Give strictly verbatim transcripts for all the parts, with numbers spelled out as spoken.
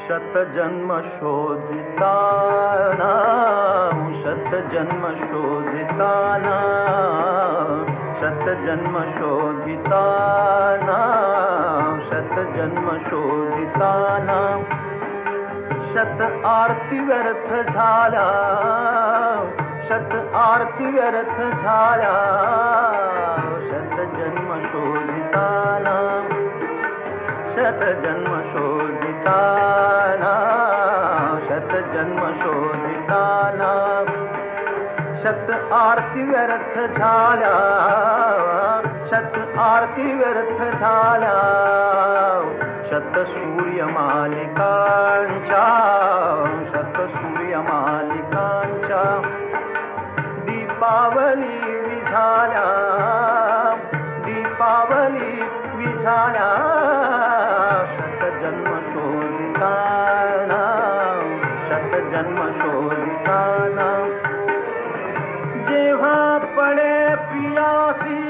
शतजन्म शोधितानां शतजन्म शोधितानां शतजन्म शोधितानां शतजन्म शोधितानां शत आरती व्यर्थ झाल्या शत आरती व्यर्थ झाल्या शतजन्म शोधितानां शतजन्म शोधितानां शतजन्म शोधितानां शत आरती व्यर्थ झाल्या शत आरती व्यर्थ झाल्या शत सूर्यमालिकांच्या शत सूर्यमालिकांच्या दीपावली विझाल्या दीपावली विझाल्या शतजन्म शोधितानां शतजन्म शोधितानां जेव्हा पडे पियासी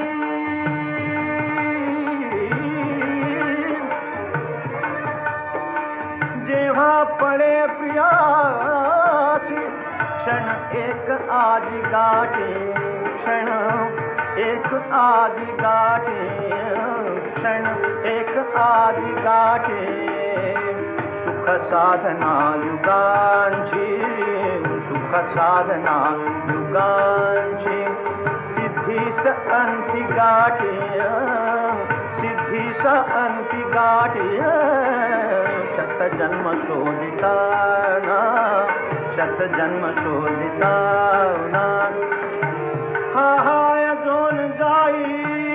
जेव्हा पडे पियासी क्षण एक आजी गाठे क्षण एक आजी गाठे क्षण एक आजी गाठे सुख साधना युगांची सुख साधना युगांची सिद्धीस अंती गाठे सिद्धीस अंती गाठे शतजन्म शोधितानां शतजन्म शोधितानां हा हाय जोन जाई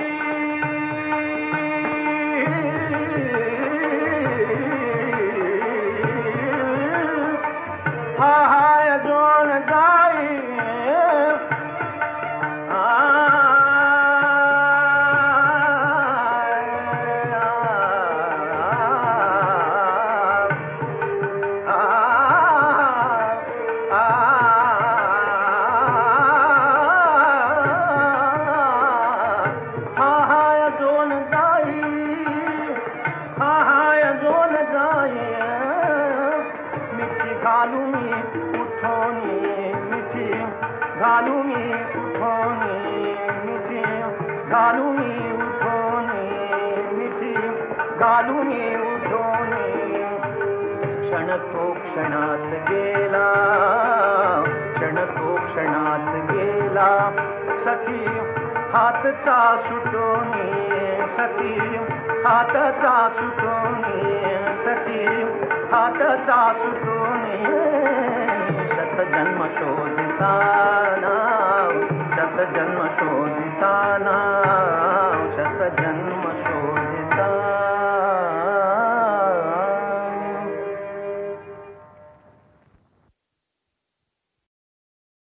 हा हाय जोन जाई घालूनी उठोनी मिठी घालूनी उठोनी मिठी घालूनी उठोनी मिठी घालूनी उठोनी क्षण तो क्षणात गेला क्षण तो क्षणात गेला सखी हातचा सुटोनी सखी हातचा सुटोनी सखी हातचा सुटोनी शतजन्म शोधितानां शतजन्म शोधितानां